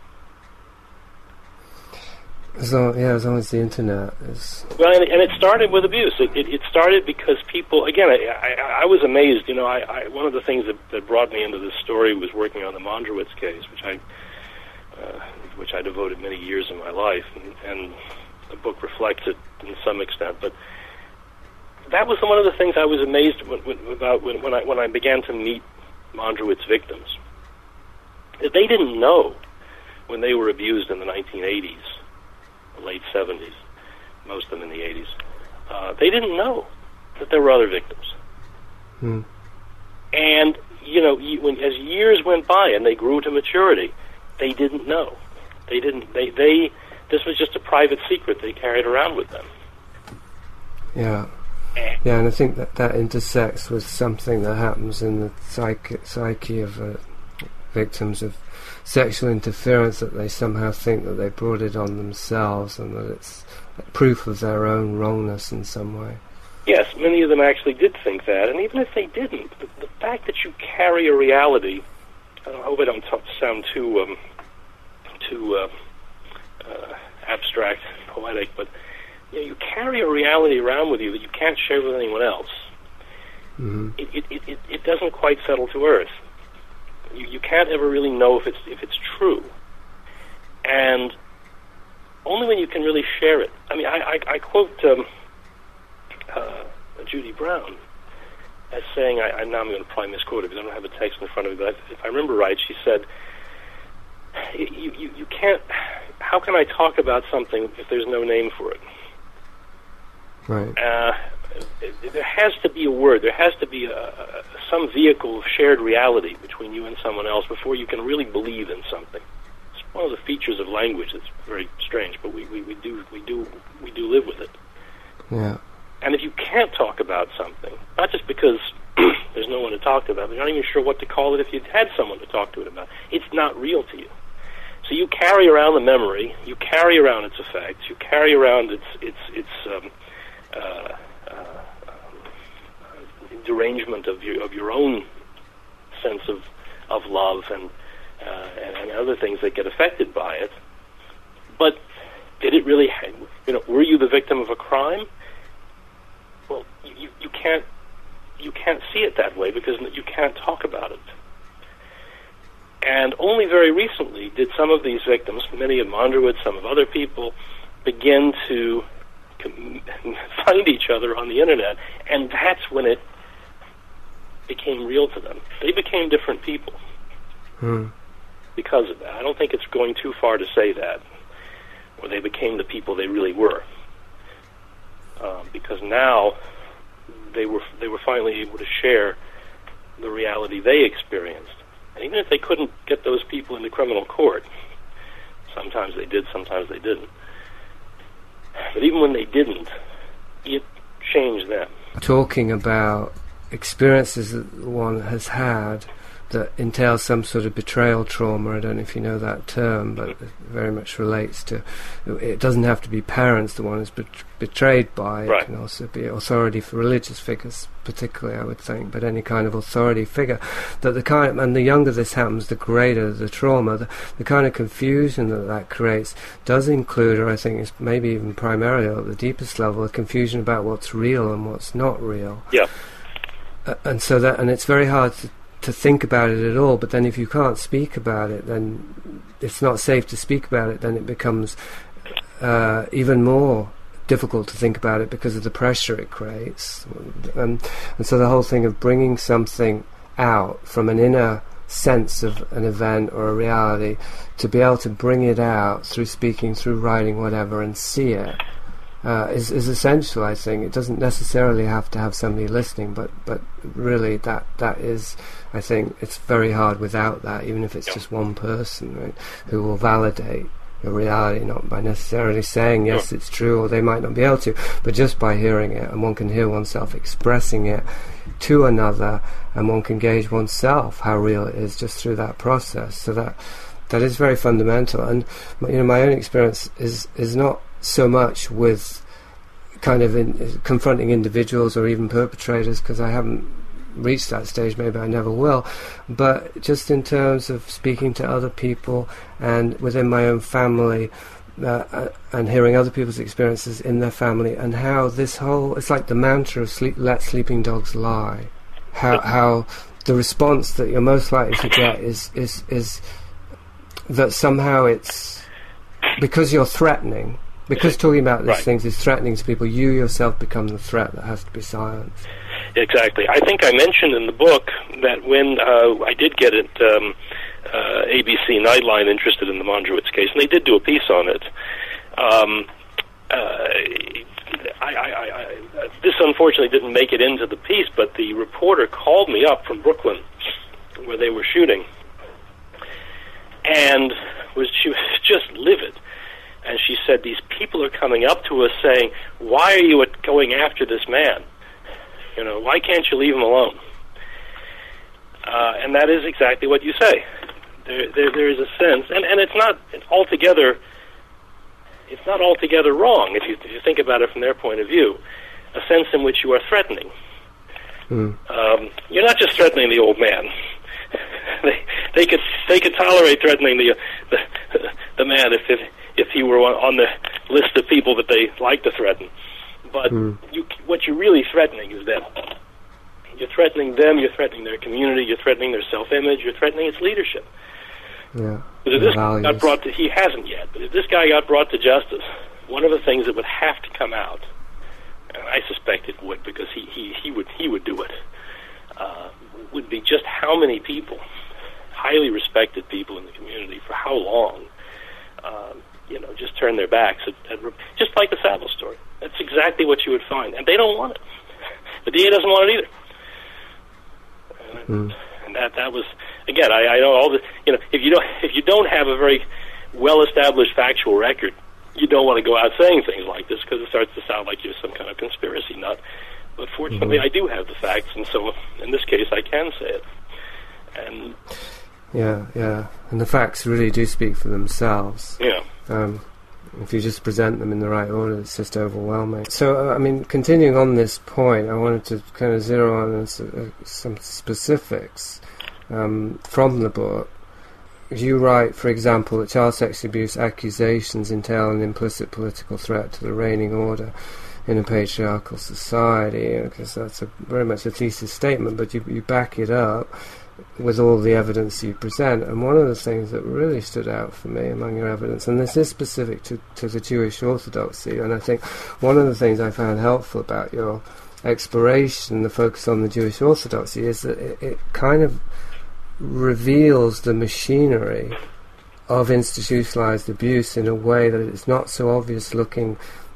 As long as the internet is... Well, and it started with abuse. It started because people, again, I was amazed. You know, one of the things that brought me into this story was working on the Mondrowitz case, which I devoted many years of my life, and the book reflects it to some extent. But that was one of the things I was amazed about when I began to meet Mondrowitz victims. That they didn't know when they were abused in the 1980s, the late 70s, most of them in the 80s. They didn't know that there were other victims. And, you know, as years went by and they grew to maturity, they didn't know. This was just a private secret they carried around with them. Yeah. Yeah, and I think that intersects with something that happens in the psyche of victims of sexual interference, that they somehow think that they brought it on themselves and that it's proof of their own wrongness in some way. Yes, many of them actually did think that, and even if they didn't, the fact that you carry a reality, I hope I don't sound too abstract, poetic, but you carry a reality around with you that you can't share with anyone else. Mm-hmm. It doesn't quite settle to earth. You can't ever really know if it's true, and only when you can really share it. I mean, I quote Judy Brown as saying, now I'm going to probably misquote it because I don't have a text in front of me, but if I remember right, she said, "You can't. How can I talk about something if there's no name for it?" Right. There has to be a word. There has to be some vehicle of shared reality between you and someone else before you can really believe in something. It's one of the features of language that's very strange, but we do live with it. Yeah. And if you can't talk about something, not just because there's no one to talk to about, but you're not even sure what to call it if you'd had someone to talk to it about, it's not real to you. So you carry around the memory, you carry around its effects, you carry around its derangement of your own sense of love and other things that get affected by it. But did it really? Were you the victim of a crime? Well, you can't see it that way because you can't talk about it. And only very recently did some of these victims, many of Mondrowitz, some of other people, begin to find each other on the internet, and that's when it became real to them. They became different people because of that. I don't think it's going too far to say that, or they became the people they really were, because now they were finally able to share the reality they experienced. And even if they couldn't get those people into criminal court, sometimes they did, sometimes they didn't. But even when they didn't, it changed them. Talking about experiences that one has had that entails some sort of betrayal trauma. I don't know if you know that term, but it very much relates to... It doesn't have to be parents the one is betrayed by. Right. It can also be authority for religious figures, particularly, I would think, but any kind of authority figure. And the younger this happens, the greater the trauma. The kind of confusion that creates does include, or I think is maybe even primarily at the deepest level, a confusion about what's real and what's not real. Yeah. And it's very hard to think about it at all, but then if you can't speak about it, then it's not safe to speak about it, then it becomes even more difficult to think about it because of the pressure it creates. And so the whole thing of bringing something out from an inner sense of an event or a reality, to be able to bring it out through speaking, through writing, whatever, and see it, is essential, I think. It doesn't necessarily have to have somebody listening, but really that is, I think, it's very hard without that, even if it's just one person, right, who will validate your reality, not by necessarily saying yes, it's true, or they might not be able to, but just by hearing it, and one can hear oneself expressing it to another, and one can gauge oneself how real it is just through that process. So that is very fundamental. And my own experience is not so much with kind of confronting individuals or even perpetrators, because I haven't reached that stage, maybe I never will, but just in terms of speaking to other people and within my own family, and hearing other people's experiences in their family, and how this whole, it's like the mantra of let sleeping dogs lie, how the response that you're most likely to get is that somehow it's because you're threatening. Because talking about these things is threatening to people, you yourself become the threat that has to be silenced. Exactly. I think I mentioned in the book that when I did get it, ABC Nightline interested in the Mondrowitz case, and they did do a piece on it. This unfortunately didn't make it into the piece, but the reporter called me up from Brooklyn, where they were shooting, and she was just livid. And she said, these people are coming up to us saying, why are you going after this man? Why can't you leave him alone? And that is exactly what you say. There is a sense, and it's not altogether wrong if you think about it from their point of view, a sense in which you are threatening. You're not just threatening the old man. They could tolerate threatening the man if he were on the list of people that they like to threaten. But what you're really threatening is them. You're threatening them, you're threatening their community, you're threatening their self-image, you're threatening its leadership. Yeah. If this got brought to, he hasn't yet, but if this guy got brought to justice, one of the things that would have to come out, and I suspect it would because he would do it, would be just how many people, highly respected people in the community, for how long, just turn their backs at just like the Savile story. That's exactly what you would find, and they don't want it. The DA doesn't want it either. And that was, again, I know all the, if you don't have a very well-established factual record, you don't want to go out saying things like this because it starts to sound like you're some kind of conspiracy nut. But fortunately, I do have the facts, and so in this case, I can say it. And yeah, and the facts really do speak for themselves. Yeah. If you just present them in the right order, it's just overwhelming. So, continuing on this point, I wanted to kind of zero on some specifics from the book. You write, for example, that child sex abuse accusations entail an implicit political threat to the reigning order in a patriarchal society, because that's very much a thesis statement, but you back it up with all the evidence you present. And one of the things that really stood out for me among your evidence, and this is specific to the Jewish orthodoxy, and I think one of the things I found helpful about your exploration, the focus on the Jewish orthodoxy, is that it kind of reveals the machinery of institutionalized abuse in a way that it's not so obvious looking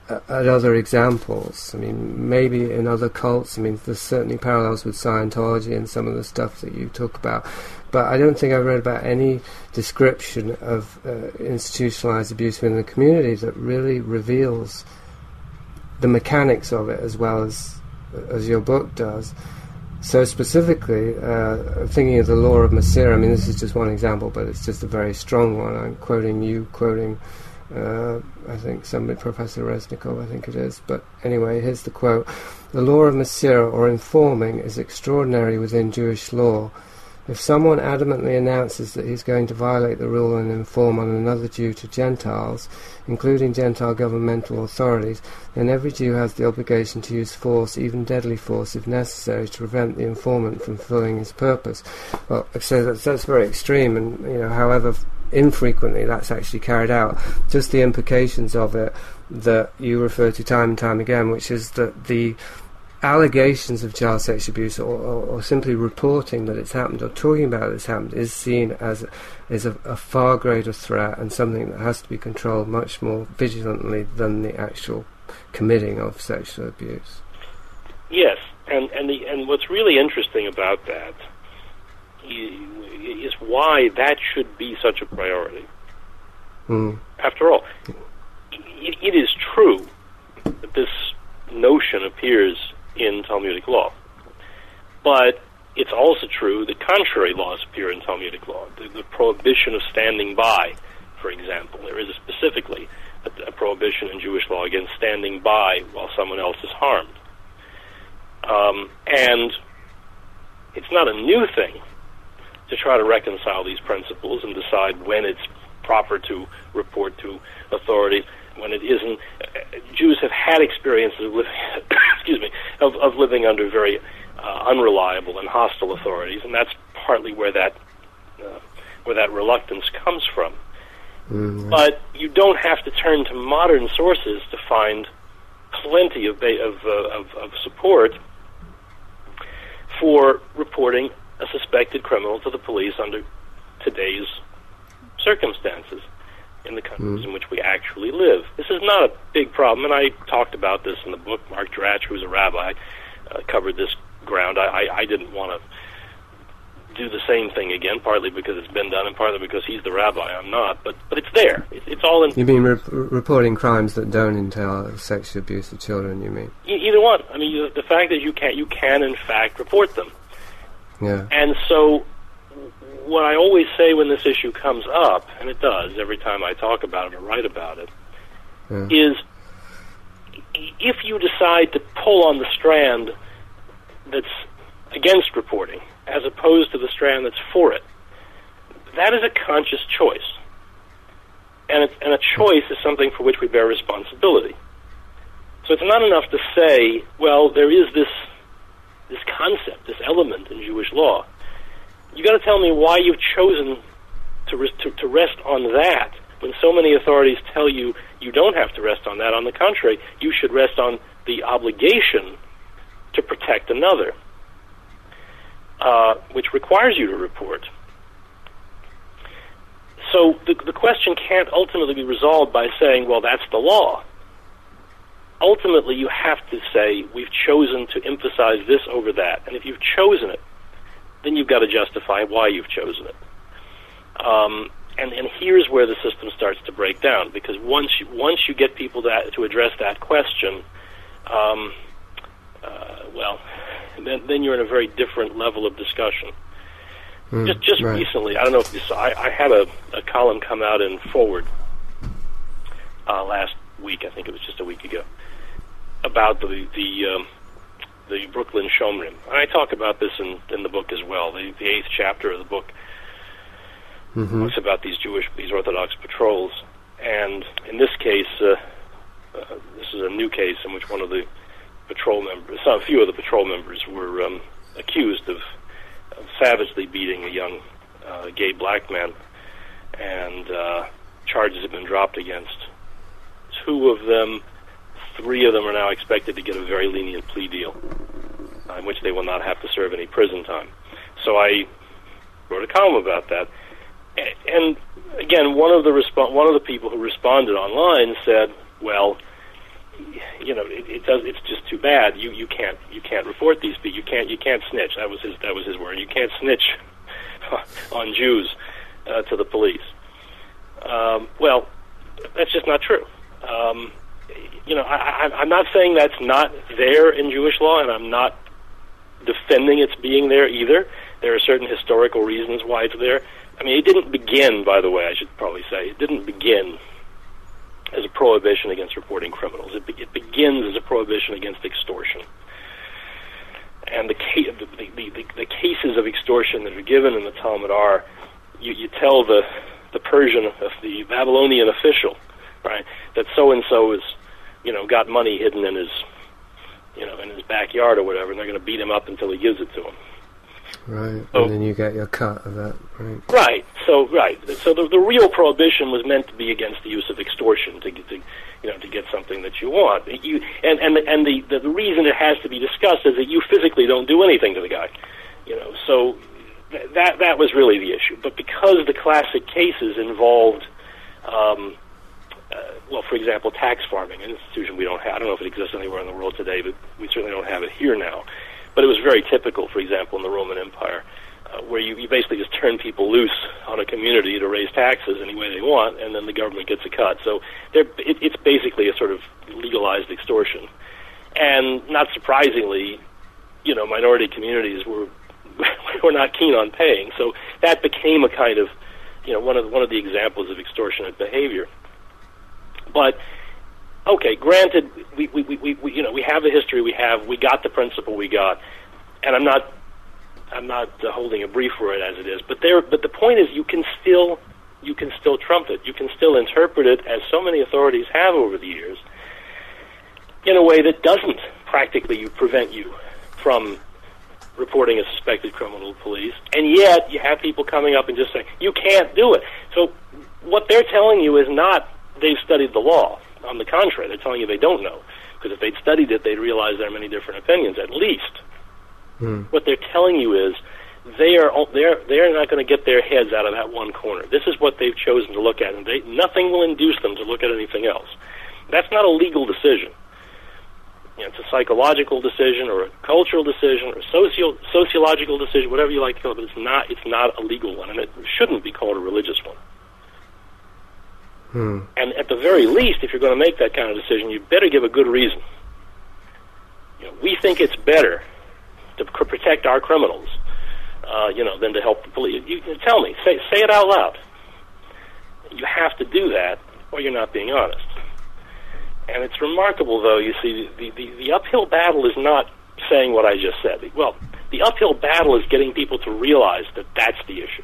at other examples. I mean, maybe in other cults. I mean, there's certainly parallels with Scientology and some of the stuff that you talk about. But I don't think I've read about any description of institutionalized abuse within the community that really reveals the mechanics of it as well as your book does. So specifically, thinking of the law of Masira, I mean, this is just one example, but it's just a very strong one. I'm quoting you, quoting, I think, somebody, Professor Reznikov, I think it is. But anyway, here's the quote. The law of Masira, or informing, is extraordinary within Jewish law. If someone adamantly announces that he's going to violate the rule and inform on another Jew to Gentiles, including Gentile governmental authorities, then every Jew has the obligation to use force, even deadly force, if necessary, to prevent the informant from fulfilling his purpose. Well, so that's very extreme, and however infrequently that's actually carried out. Just the implications of it that you refer to time and time again, which is that the allegations of child sexual abuse or simply reporting that it's happened or talking about it's happened is seen as a far greater threat and something that has to be controlled much more vigilantly than the actual committing of sexual abuse. Yes, and what's really interesting about that is why that should be such a priority. After all, it is true that this notion appears in Talmudic law. But it's also true that contrary laws appear in Talmudic law. The prohibition of standing by, for example. There is specifically a prohibition in Jewish law against standing by while someone else is harmed. And it's not a new thing to try to reconcile these principles and decide when it's proper to report to authorities, when it isn't. Jews have had experiences of living, of living under very unreliable and hostile authorities, and that's partly where that reluctance comes from. Mm-hmm. But you don't have to turn to modern sources to find plenty of support for reporting a suspected criminal to the police under today's circumstances in the countries in which we actually live. This is not a big problem, and I talked about this in the book. Mark Dratch, who's a rabbi, covered this ground. I didn't want to do the same thing again, partly because it's been done and partly because he's the rabbi. I'm not, but it's there. It's all in... You mean reporting crimes that don't entail sexual abuse of children, you mean? Either one. I mean, the fact that you can in fact report them. Yeah. And so what I always say when this issue comes up, and it does every time I talk about it or write about it, is if you decide to pull on the strand that's against reporting as opposed to the strand that's for it, that is a conscious choice. And a choice is something for which we bear responsibility. So it's not enough to say, well, there is this concept, this element in Jewish law. You got to tell me why you've chosen to rest on that when so many authorities tell you you don't have to rest on that. On the contrary, you should rest on the obligation to protect another, which requires you to report. So the question can't ultimately be resolved by saying, well, that's the law. Ultimately, you have to say, we've chosen to emphasize this over that. And if you've chosen it, then you've got to justify why you've chosen it. And here's where the system starts to break down, because once you get people to address that question, then you're in a very different level of discussion. Just right. Recently, I don't know if you saw, I had a column come out in Forward last week, I think it was just a week ago, about the Brooklyn Shomrim. And I talk about this in the book as well. The 8th chapter of the book talks about these Orthodox patrols. And in this case, this is a new case in which one of the patrol members, a few of the patrol members were accused of savagely beating a young gay black man. And charges have been dropped against 2 of them. 3 of them are now expected to get a very lenient plea deal, in which they will not have to serve any prison time. So I wrote a column about that. And again, one of the people who responded online said, well, it's just too bad. You can't report these people. You can't snitch. That was his word. You can't snitch on Jews to the police. Well, that's just not true. I'm not saying that's not there in Jewish law, and I'm not defending its being there either. There are certain historical reasons why it's there. I mean, it didn't begin, by the way, I should probably say, it didn't begin as a prohibition against reporting criminals. It begins as a prohibition against extortion. And the cases of extortion that are given in the Talmud are, you tell the Persian, the Babylonian official, right, that so-and-so is, got money hidden in his backyard or whatever, and they're going to beat him up until he gives it to him. Right, and then you get your cut of that, right? Right. So the real prohibition was meant to be against the use of extortion to get something that you want. The reason it has to be discussed is that you physically don't do anything to the guy, So that was really the issue. But because the classic cases involved, for example, tax farming, an institution we don't have. I don't know if it exists anywhere in the world today, but we certainly don't have it here now. But it was very typical, for example, in the Roman Empire, where you basically just turn people loose on a community to raise taxes any way they want, and then the government gets a cut. So it's basically a sort of legalized extortion. And not surprisingly, minority communities were not keen on paying. So that became a kind of, one of the examples of extortionate behavior. But okay, granted, we have the history we have. We got the principle we got, and I'm not holding a brief for it as it is. But the point is, you can still trump it. You can still interpret it, as so many authorities have over the years, in a way that doesn't practically prevent you from reporting a suspected criminal to police. And yet, you have people coming up and just saying you can't do it. So what they're telling you is not they've studied the law. On the contrary, they're telling you they don't know, because if they'd studied it, they'd realize there are many different opinions. At least, what they're telling you is they're not going to get their heads out of that one corner. This is what they've chosen to look at, and nothing will induce them to look at anything else. That's not a legal decision. It's a psychological decision, or a cultural decision, or a sociological decision, whatever you like to call it. But it's not a legal one, and it shouldn't be called a religious one. And at the very least, if you're going to make that kind of decision, you better give a good reason. We think it's better to protect our criminals, than to help the police. You tell me, say it out loud. You have to do that, or you're not being honest. And it's remarkable, though. You see, the uphill battle is not saying what I just said. Well, the uphill battle is getting people to realize that that's the issue.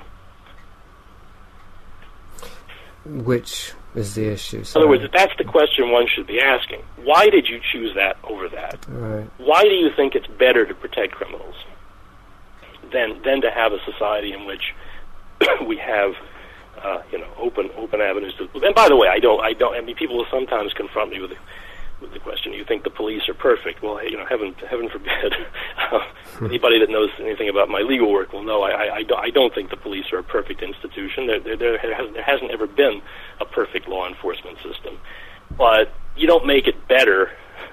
Which is the issue? In other words, that's the question one should be asking. Why did you choose that over that? Right. Why do you think it's better to protect criminals than to have a society in which we have open avenues to? And by the way, I mean, people will sometimes confront me with the question, you think the police are perfect? Well, heaven forbid. Anybody that knows anything about my legal work will know I don't think the police are a perfect institution. There hasn't ever been a perfect law enforcement system. But you don't make it better,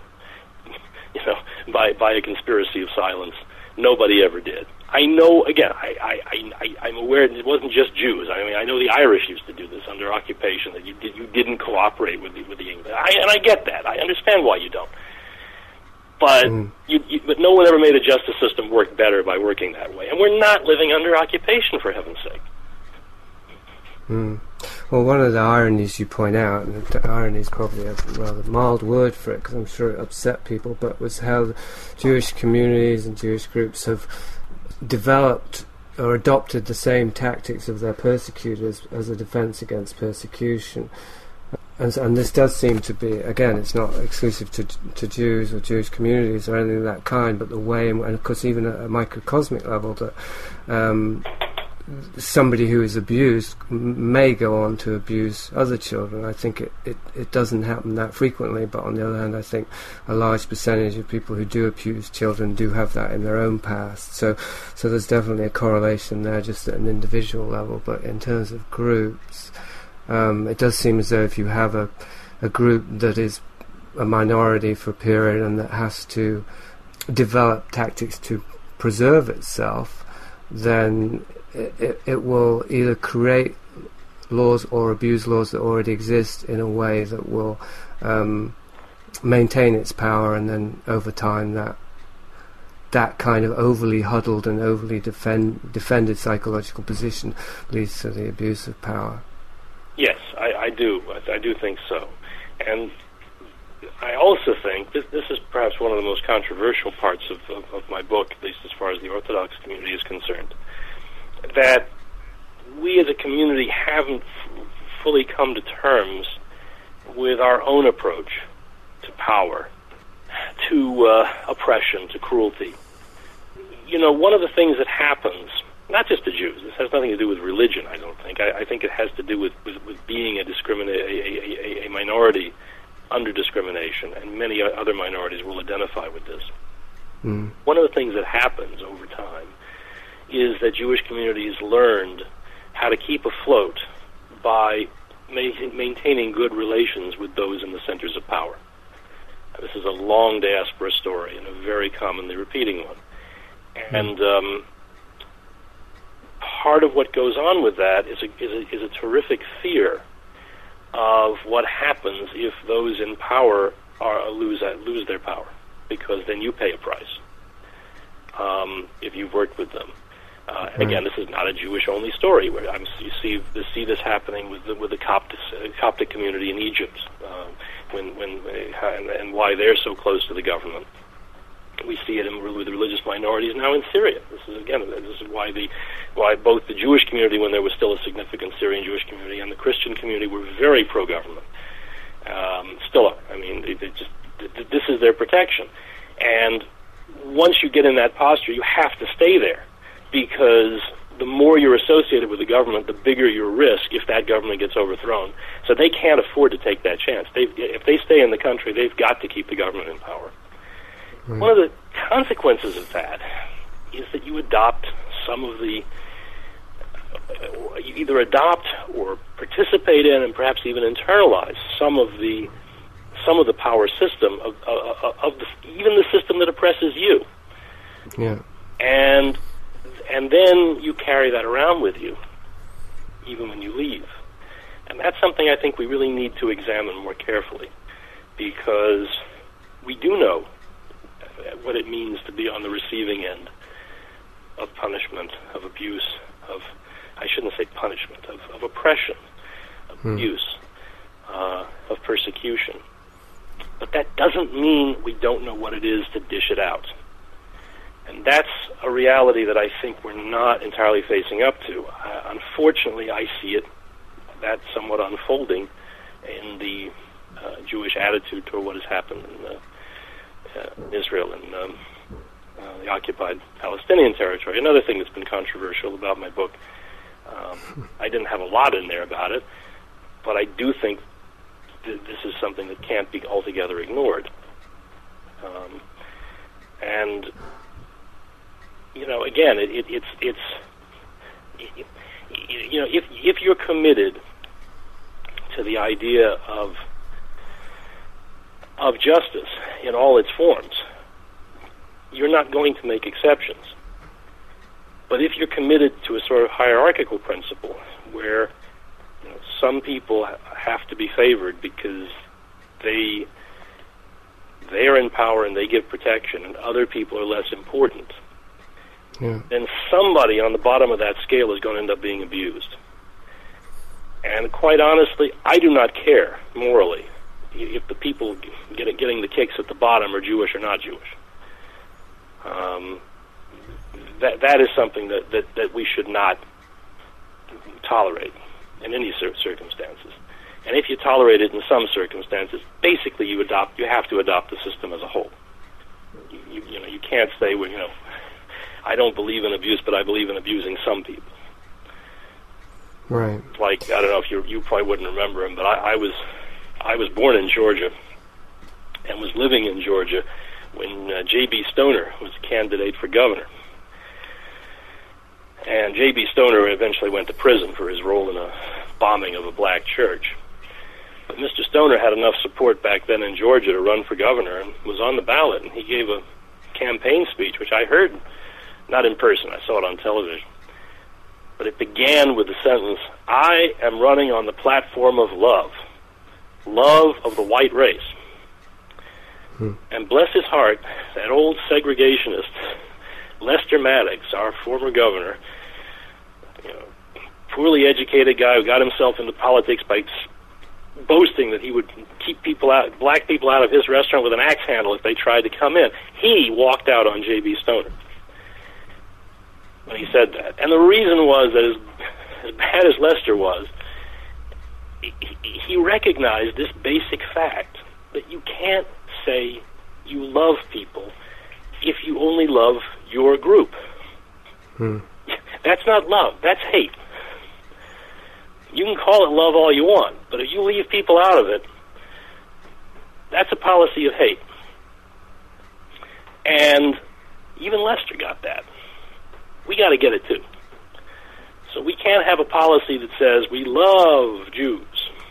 by a conspiracy of silence. Nobody ever did. I know, again, I'm aware it wasn't just Jews. I mean, I know the Irish used to do this under occupation, that you didn't cooperate with the English. And I get that. I understand why you don't. But but no one ever made a justice system work better by working that way. And we're not living under occupation, for heaven's sake. Well, one of the ironies you point out, and the irony is probably a rather mild word for it, because I'm sure it upset people, but was how the Jewish communities and Jewish groups have developed or adopted the same tactics of their persecutors as a defense against persecution. And this does seem to be, again, it's not exclusive to Jews or Jewish communities or anything of that kind, but the way, and of course even at a microcosmic level, that somebody who is abused may go on to abuse other children. I think it doesn't happen that frequently, but on the other hand, I think a large percentage of people who do abuse children do have that in their own past. So there's definitely a correlation there, just at an individual level. But in terms of groups, it does seem as though if you have a group that is a minority for a period and that has to develop tactics to preserve itself, then it will either create laws or abuse laws that already exist in a way that will maintain its power, and then over time that kind of overly huddled and overly defended psychological position leads to the abuse of power. Yes, I do. I do think so. And I also think this is perhaps one of the most controversial parts of my book, at least as far as the Orthodox community is concerned, that we as a community haven't fully come to terms with our own approach to power, to oppression, to cruelty. You know, one of the things that happens, not just to Jews, this has nothing to do with religion, I don't think. I think it has to do with being a minority under discrimination, and many other minorities will identify with this. One of the things that happens over time is that Jewish communities learned how to keep afloat by maintaining good relations with those in the centers of power. This is a long diaspora story and a very commonly repeating one. And part of what goes on with that is a terrific fear of what happens if those in power lose their power, because then you pay a price if you've worked with them. And again, this is not a Jewish-only story. Where you see this happening with the Coptic community in Egypt, and why they're so close to the government. We see it with the religious minorities now in Syria. This is why both the Jewish community, when there was still a significant Syrian Jewish community, and the Christian community were very pro-government. Still are. I mean, this is their protection. And once you get in that posture, you have to stay there, because the more you're associated with the government, the bigger your risk if that government gets overthrown. So they can't afford to take that chance. If they stay in the country, they've got to keep the government in power. One of the consequences of that is that you adopt some of the, you either adopt or participate in, and perhaps even internalize some of the power system of even the system that oppresses you. Yeah. And then you carry that around with you, even when you leave. And that's something I think we really need to examine more carefully, because we do know what it means to be on the receiving end of punishment, of abuse, I shouldn't say punishment, of oppression, of abuse, of persecution. But that doesn't mean we don't know what it is to dish it out. And that's a reality that I think we're not entirely facing up to. Unfortunately, I see that somewhat unfolding in the Jewish attitude toward what has happened in Israel and the occupied Palestinian territory. Another thing that's been controversial about my book, I didn't have a lot in there about it, but I do think this is something that can't be altogether ignored. And you know, again, it's you know, if you're committed to the idea of justice in all its forms, you're not going to make exceptions. But if you're committed to a sort of hierarchical principle where, you know, some people have to be favored because they are in power and they give protection, and other people are less important, then somebody on the bottom of that scale is going to end up being abused. And quite honestly, I do not care morally if the people getting the kicks at the bottom are Jewish or not Jewish. That is something that we should not tolerate in any circumstances. And if you tolerate it in some circumstances, basically you have to adopt the system as a whole. You know, you can't say, well, you know, I don't believe in abuse, but I believe in abusing some people. Right. Like, I don't know if you probably wouldn't remember him, but I was born in Georgia and was living in Georgia when J.B. Stoner was a candidate for governor. And J.B. Stoner eventually went to prison for his role in a bombing of a black church. But Mr. Stoner had enough support back then in Georgia to run for governor and was on the ballot, and he gave a campaign speech, which I heard, not in person, I saw it on television. But it began with the sentence, "I am running on the platform of love of the white race." And bless his heart, that old segregationist, Lester Maddox, our former governor, poorly educated guy who got himself into politics by boasting that he would keep black people out of his restaurant with an axe handle if they tried to come in. He walked out on J.B. Stoner when he said that. And the reason was that as bad as Lester was, he recognized this basic fact that you can't say you love people if you only love your group. That's not love, that's hate. You can call it love all you want, but if you leave people out of it, that's a policy of hate. And even Lester got that. We got to get it too. So we can't have a policy that says we love Jews,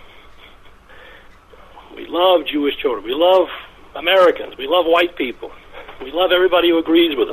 we love Jewish children, we love Americans, we love white people, we love everybody who agrees with us.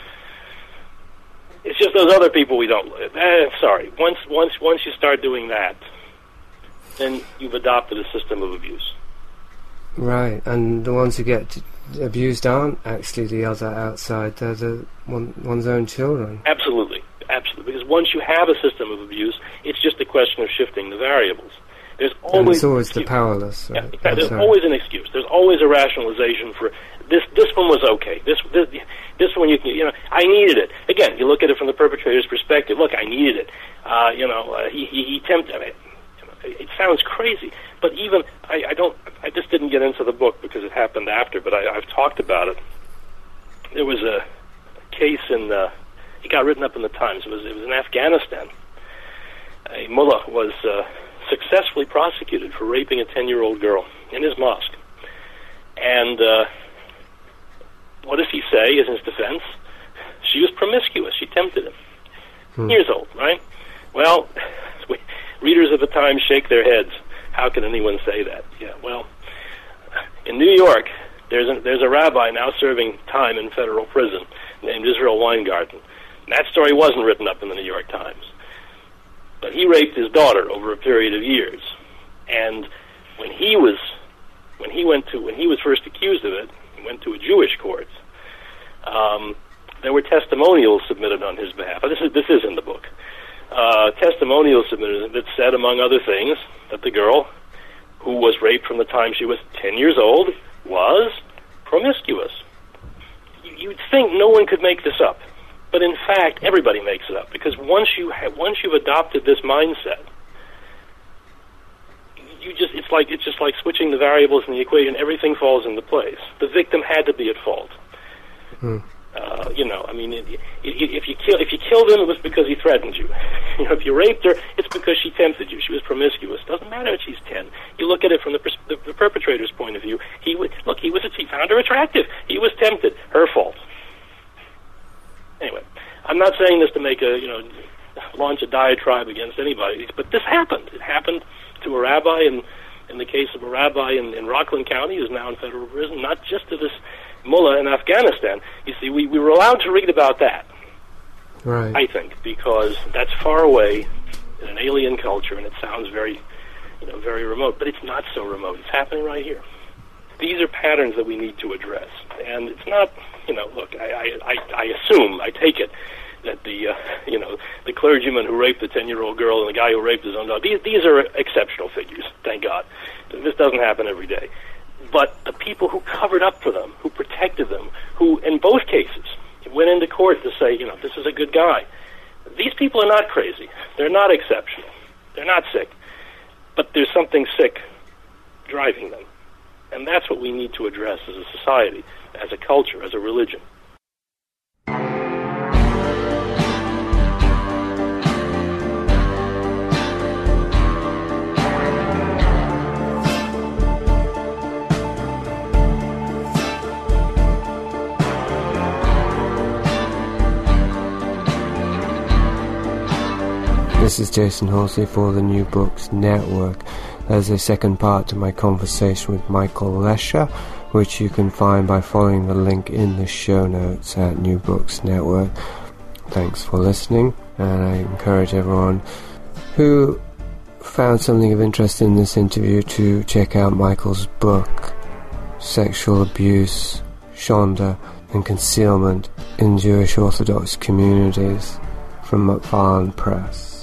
It's just those other people we don't. Sorry. Once you start doing that, then you've adopted a system of abuse. Right, and the ones who get abused aren't actually the other outside; they're one's own children. Absolutely. Because once you have a system of abuse, it's just a question of shifting the variables. There's always, and it's always the powerless. Right? Yeah, there's always an excuse. There's always a rationalization for this. This one was okay. This one I needed it. Again, you look at it from the perpetrator's perspective. Look, I needed it. He tempted me. It sounds crazy, but even I just didn't get into the book because it happened after. But I've talked about it. There was a case it got written up in the Times. It was in Afghanistan. A mullah was successfully prosecuted for raping a 10-year-old girl in his mosque. And what does he say in his defense? She was promiscuous. She tempted him. Years old, right? Well, readers of the Times shake their heads. How can anyone say that? Yeah, well, in New York, there's a rabbi now serving time in federal prison named Israel Weingarten. And that story wasn't written up in the New York Times. But he raped his daughter over a period of years. And when he was first accused of it, he went to a Jewish court. There were testimonials submitted on his behalf. This is in the book. Testimonials submitted that said, among other things, that the girl who was raped from the time she was 10 years old was promiscuous. You'd think no one could make this up. But in fact, everybody makes it up, because once you've adopted this mindset, it's just like switching the variables in the equation. Everything falls into place. The victim had to be at fault. If you killed him, it was because he threatened you. If you raped her, it's because she tempted you. She was promiscuous. Doesn't matter if she's 10. You look at it from the perpetrator's point of view. He found her attractive. He was tempted. Her fault. Anyway, I'm not saying this to make launch a diatribe against anybody, but this happened. It happened to a rabbi, in the case of a rabbi in Rockland County, who's now in federal prison, not just to this mullah in Afghanistan. You see, we were allowed to read about that, right? I think, because that's far away in an alien culture, and it sounds very remote, but it's not so remote. It's happening right here. These are patterns that we need to address, and it's not, look, I take it that the clergyman who raped the 10-year-old girl and the guy who raped his own daughter, these are exceptional figures, thank God. This doesn't happen every day. But the people who covered up for them, who protected them, who, in both cases, went into court to say, this is a good guy, these people are not crazy. They're not exceptional. They're not sick. But there's something sick driving them. And that's what we need to address as a society, as a culture, as a religion. This is Jason Halsey for the New Books Network. as a second part to my conversation with Michael Lesher, which you can find by following the link in the show notes at New Books Network. Thanks for listening, and I encourage everyone who found something of interest in this interview to check out Michael's book, Sexual Abuse, Shonda and Concealment in Jewish Orthodox Communities, from McFarland Press.